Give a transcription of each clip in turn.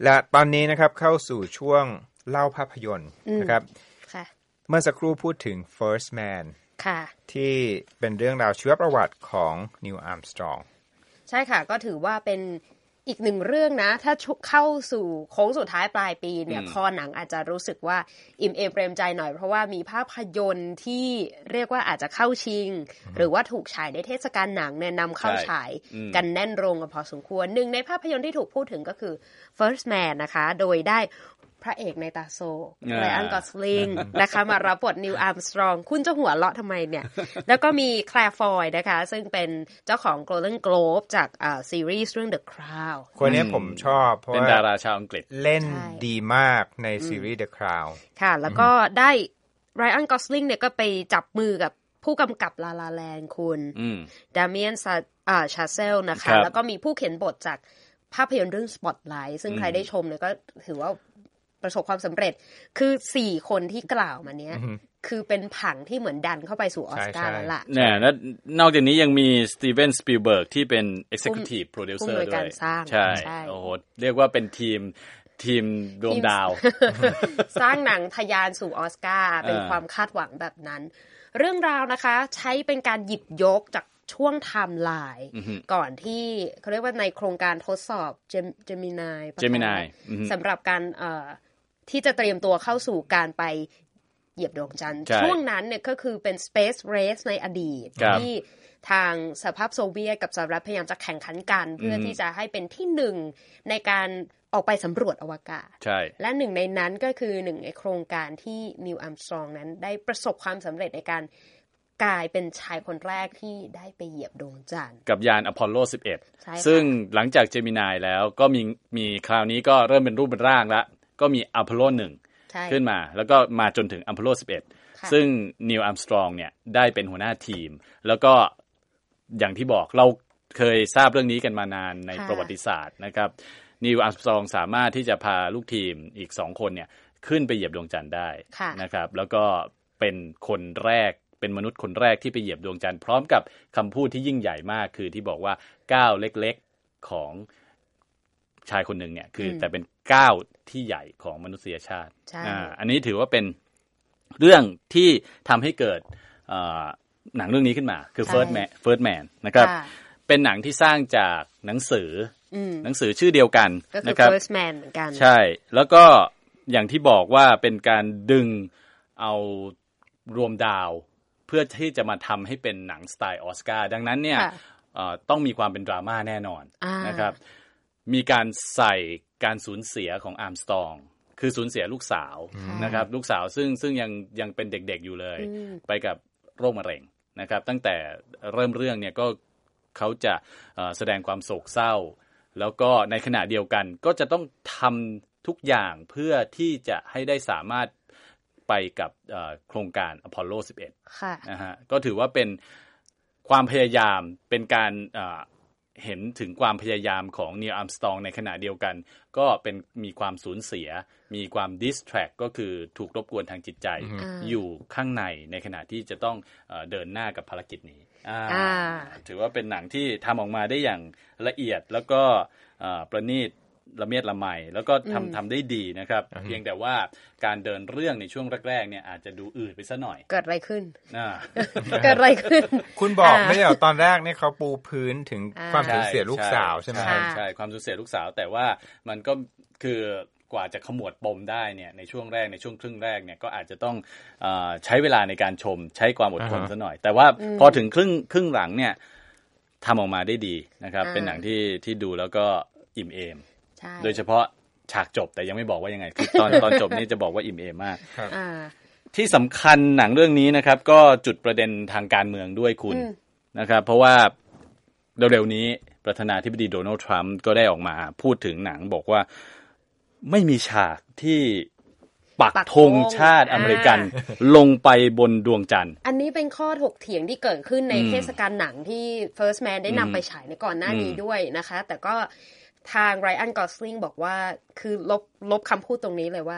และตอนนี้นะครับเข้าสู่ช่วงเล่าภาพยนตร์นะครับเมื่อสักครู่พูดถึง First Man ที่เป็นเรื่องราวชีวประวัติของนิวอาร์มสตรองใช่ค่ะก็ถือว่าเป็นอีกหนึ่งเรื่องนะถ้าเข้าสู่โค้งสุดท้ายปลายปีเนี่ยคอหนังอาจจะรู้สึกว่าอิ่มเอมเปรมใจหน่อยเพราะว่ามีภาพยนตร์ที่เรียกว่าอาจจะเข้าชิงหรือว่าถูกฉายในเทศกาลหนังเนี่ยนำเข้าฉายกันแน่นโรงกันพอสมควรหนึ่งในภาพยนตร์ที่ถูกพูดถึงก็คือ First Man นะคะโดยได้พระเอกในตาโซไรอันกอสลิงนะคะมารับบทนิวอาร์มสตรองคุณจะหัวเราะทำไมเนี่ยแล้วก็มีแคลร์ฟอยด์นะคะซึ่งเป็นเจ้าของ Golden Globe จากซีรีส์เรื่อง The Crown คนนี้ผมชอบเพราะเป็นดาราชาวอังกฤษเล่นดีมากในซีรีส์ The Crown ค่ะแล้วก็ได้ไรอันกอสลิงเนี่ยก็ไปจับมือกับผู้กำกับลาลาแลนด์คุณดาเมียนชาเซลนะคะแล้วก็มีผู้เขียนบทจากภาพยนตร์เรื่อง Spotlight ซึ่งใครได้ชมเนี่ยก็ถือว่าประสบความสำเร็จคือ4คนที่กล่าวมาเนี้ยคือเป็นผังที่เหมือนดันเข้าไปสู่ออสการ์แล้วล่ะเนี่ยแล้วนอกจากนี้ยังมีสตีเวนสปิลเบิร์กที่เป็น Executive Producer ด้วยใช่โอ้โหเรียกว่าเป็นทีมดวงดาวสร้างหนังทะยานสู่ออสการ์เป็นความคาดหวังแบบนั้นเรื่องราวนะคะใช้เป็นการหยิบยกจากช่วงไทม์ไลน์ก่อนที่เขาเรียกว่าในโครงการทดสอบเจมินายสำหรับการที่จะเตรียมตัวเข้าสู่การไปเหยียบดวงจันทร์ช่วงนั้นเนี่ยก็คือเป็น Space Race ในอดีตที่ทางสหภาพโซเวียตกับสหรัฐพยายามจะแข่งขันกันเพื่อที่จะให้เป็นที่หนึ่งในการออกไปสำรวจอวกาศและหนึ่งในนั้นก็คือหนึ่งในโครงการที่นิวอาร์มสตรองนั้นได้ประสบความสำเร็จในการกลายเป็นชายคนแรกที่ได้ไปเหยียบดวงจันทร์กับยานอพอลโล 11ซึ่งหลังจากเจมินายแล้วก็มีคราวนี้ก็เริ่มเป็นรูปเป็นร่างแล้วก็มีอพอลโล 1ขึ้นมาแล้วก็มาจนถึงอพอลโล 11ซึ่งนิวอาร์มสตรองเนี่ยได้เป็นหัวหน้าทีมแล้วก็อย่างที่บอกเราเคยทราบเรื่องนี้กันมานานในประวัติศาสตร์นะครับนิวอาร์มสตรองสามารถที่จะพาลูกทีมอีก2คนเนี่ยขึ้นไปเหยียบดวงจันทร์ได้นะครับแล้วก็เป็นคนแรกเป็นมนุษย์คนแรกที่ไปเหยียบดวงจันทร์พร้อมกับคำพูดที่ยิ่งใหญ่มากคือที่บอกว่าก้าวเล็กๆของชายคนหนึ่งเนี่ยคือแต่เป็นก้าวที่ใหญ่ของมนุษยชาติอันนี้ถือว่าเป็นเรื่องที่ทำให้เกิดหนังเรื่องนี้ขึ้นมาคือ First Man นะครับเป็นหนังที่สร้างจากหนังสือชื่อเดียวกันนะครับ First Man เหมือนกันใช่แล้วก็อย่างที่บอกว่าเป็นการดึงเอารวมดาวเพื่อที่จะมาทำให้เป็นหนังสไตล์ออสการ์ดังนั้นเนี่ยต้องมีความเป็นดราม่าแน่นอนนะครับมีการใส่การสูญเสียของอาร์มสตรองคือสูญเสียลูกสาวนะครับลูกสาวซึ่งยังเป็นเด็กๆอยู่เลยไปกับโรคมะเร็งนะครับตั้งแต่เริ่มเรื่องเนี่ยก็เขาจะแสดงความโศกเศร้าแล้วก็ในขณะเดียวกันก็จะต้องทำทุกอย่างเพื่อที่จะให้ได้สามารถไปกับโครงการอพอลโล 11นะฮะก็ถือว่าเป็นความพยายามเป็นการเห็นถึงความพยายามของนีล อาร์มสตรองในขณะเดียวกันก็เป็นมีความสูญเสียมีความดิสแทรกก็คือถูกรบกวนทางจิตใจอยู่ข้างในขณะที่จะต้องเดินหน้ากับภารกิจนี้ถือว่าเป็นหนังที่ทำออกมาได้อย่างละเอียดแล้วก็ประณีตละเมียดละไมแล้วก็ทำได้ดีนะครับเพียงแต่ว่าการเดินเรื่องในช่วงแรกๆเนี่ยอาจจะดูอืดไปซะหน่อยเกิดอะไรขึ้นเกิดอะไรขึ้นคุณบอกไม่ใช่เหรอตอนแรกเนี่ยเขาปูพื้นถึงความสูญเสียลูกสาวใช่ไหมใช่ความสูญเสียลูกสาวแต่ว่ามันก็คือกว่าจะขมวดปมได้เนี่ยในช่วงแรกในช่วงครึ่งแรกเนี่ยก็อาจจะต้องใช้เวลาในการชมใช้ความอดทนซะหน่อยแต่ว่าพอถึงครึ่งหลังเนี่ยทำออกมาได้ดีนะครับเป็นหนังที่ดูแล้วก็อิ่มเอมโดยเฉพาะฉากจบแต่ยังไม่บอกว่ายังไงคือตอนจบนี่จะบอกว่าอิ่มเอมมากที่สำคัญหนังเรื่องนี้นะครับก็จุดประเด็นทางการเมืองด้วยคุณนะครับเพราะว่าเร็วๆนี้ประธานาธิบดีโดนัลด์ทรัมป์ก็ได้ออกมาพูดถึงหนังบอกว่าไม่มีฉากที่ปักธงชาติอเมริกันลงไปบนดวงจันทร์อันนี้เป็นข้อถกเถียงที่เกิดขึ้นในเทศกาลหนังที่ First Man ได้นำไปฉายในก่อนหน้านี้ด้วยนะคะแต่ก็ทางไรอันกอสลิงบอกว่าคือลบคำพูดตรงนี้เลยว่า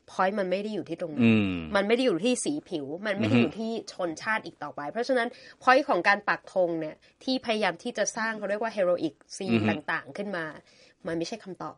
point มันไม่ได้อยู่ที่ตรงนั้นมันไม่ได้อยู่ที่สีผิวมันไม่ได้อยู่ที่ชนชาติอีกต่อไปเพราะฉะนั้น point ของการปักธงเนี่ยที่พยายามที่จะสร้างเขาเรียกว่า heroic scene ต่างๆขึ้นมามันไม่ใช่คำตอบ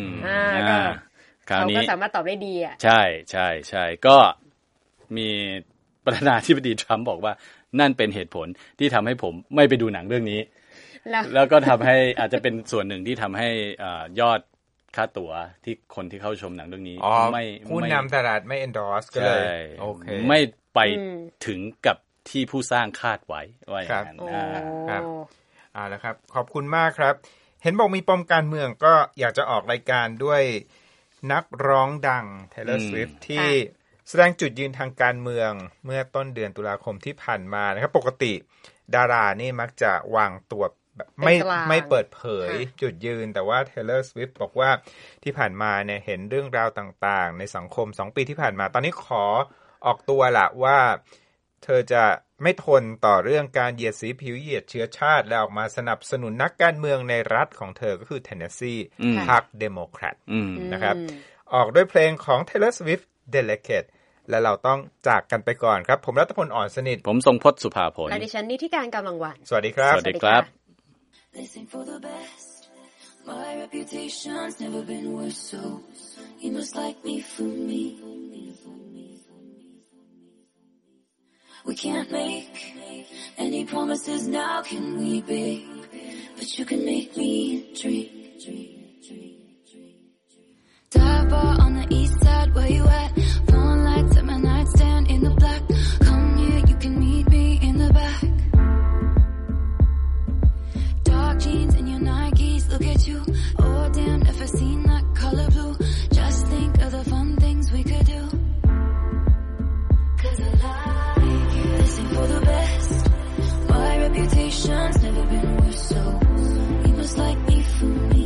เขาก็สามารถตอบได้ดีอ่ะใช่ใช่ใช่ก็มีประธานาธิบดีทรัมป์บอกว่านั่นเป็นเหตุผลที่ทำให้ผมไม่ไปดูหนังเรื่องนี้แล้วก็ทำให้อาจจะเป็นส่วนหนึ่งที่ทำให้ยอดค่าตั๋วที่คนที่เข้าชมหนังเรื่องนี้ไม่ผู้นำตลาดไม่ endorse ก็เลยโอเคไม่ไปถึงกับที่ผู้สร้างคาดไว้ว่าอย่างนั้นครับแล้วครับขอบคุณมากครับเห็นบอกมีปมการเมืองก็อยากจะออกรายการด้วยนักร้องดัง Taylor Swift ที่แสดงจุดยืนทางการเมืองเมื่อต้นเดือนตุลาคมที่ผ่านมานะครับปกติดารานี่มักจะวางตัวไม่เปิดเผยจุดยืนแต่ว่า Taylor Swift บอกว่าที่ผ่านมาเนี่ยเห็นเรื่องราวต่างๆในสังคม2ปีที่ผ่านมาตอนนี้ขอออกตัวละว่าเธอจะไม่ทนต่อเรื่องการเหยียดสีผิวเหยียดเชื้อชาติและออกมาสนับสนุนนักการเมืองในรัฐของเธอก็คือ Tennessee พรรคเดโมแครตนะครับออกด้วยเพลงของ Taylor Swift Delicate และเราต้องจากกันไปก่อนครับผมรัตพลอ่อนสนิทผมทรงพจน์สุภาผลและดิฉันนิติการกำลังวันสวัสดีครับสวัสดีครับ Listen for the best. My reputation's never been worse, so you must like me for me. We can't make any promises now, can we, babe? But you can make me drink. Dive bar on the east side, where you at? Phone lights at my nightstand in the black. Come here, you can meet me in the back.Jeans and your Nikes, look at you. Oh damn, never seen that color blue. Just think of the fun things we could do. 'Cause I like you. Listen for the best. My reputation's never been worse, so you must like me for me.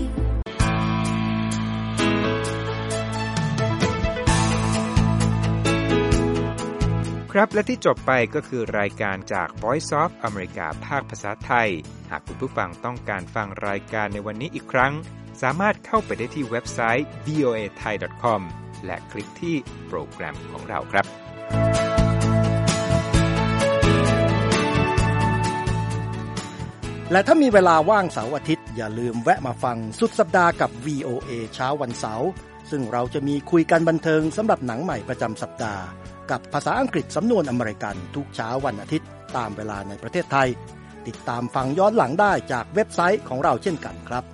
ครับและที่จบไปก็คือรายการจาก Voice of America ภาคภาษาไทยหากคุณผู้ฟังต้องการฟังรายการในวันนี้อีกครั้งสามารถเข้าไปได้ที่เว็บไซต์ voathai.com และคลิกที่โปรแกรมของเราครับและถ้ามีเวลาว่างเสาร์อาทิตย์อย่าลืมแวะมาฟังสุดสัปดาห์กับ VOA เช้าวันเสาร์ซึ่งเราจะมีคุยกันบันเทิงสำหรับหนังใหม่ประจำสัปดาห์กับภาษาอังกฤษสำนวนอเมริกันทุกเช้าวันอาทิตย์ตามเวลาในประเทศไทยติดตามฟังย้อนหลังได้จากเว็บไซต์ของเราเช่นกันครับ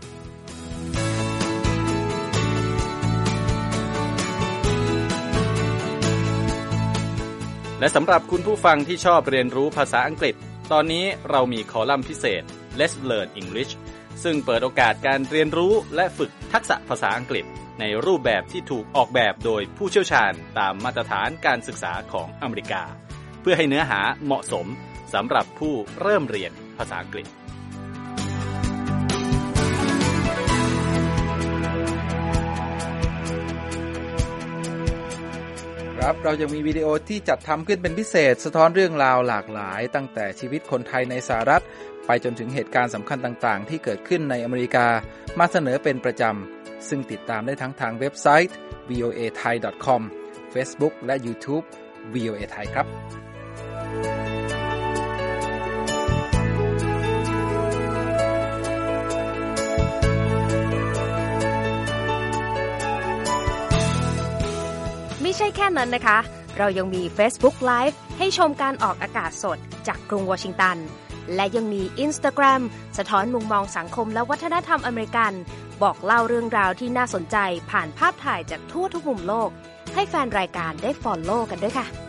และสำหรับคุณผู้ฟังที่ชอบเรียนรู้ภาษาอังกฤษตอนนี้เรามีคอลัมน์พิเศษ Let's Learn English ซึ่งเปิดโอกาสการเรียนรู้และฝึกทักษะภาษาอังกฤษในรูปแบบที่ถูกออกแบบโดยผู้เชี่ยวชาญตามมาตรฐานการศึกษาของอเมริกาเพื่อให้เนื้อหาเหมาะสมสำหรับผู้เริ่มเรียนภาษาอังกฤษครับเรายังมีวิดีโอที่จัดทำขึ้นเป็นพิเศษสะท้อนเรื่องราวหลากหลายตั้งแต่ชีวิตคนไทยในสหรัฐไปจนถึงเหตุการณ์สำคัญต่างๆที่เกิดขึ้นในอเมริกามาเสนอเป็นประจำซึ่งติดตามได้ทั้งทางเว็บไซต์ voathai.com Facebook และ YouTube VOA Thai ครับไม่ใช่แค่นั้นนะคะเรายังมี Facebook Live ให้ชมการออกอากาศสดจากกรุงวอชิงตันและยังมี Instagram สะท้อนมุมมองสังคมและวัฒนธรรมอเมริกันบอกเล่าเรื่องราวที่น่าสนใจผ่านภาพถ่ายจากทั่วทุกมุมโลกให้แฟนรายการได้ follow กันด้วยค่ะ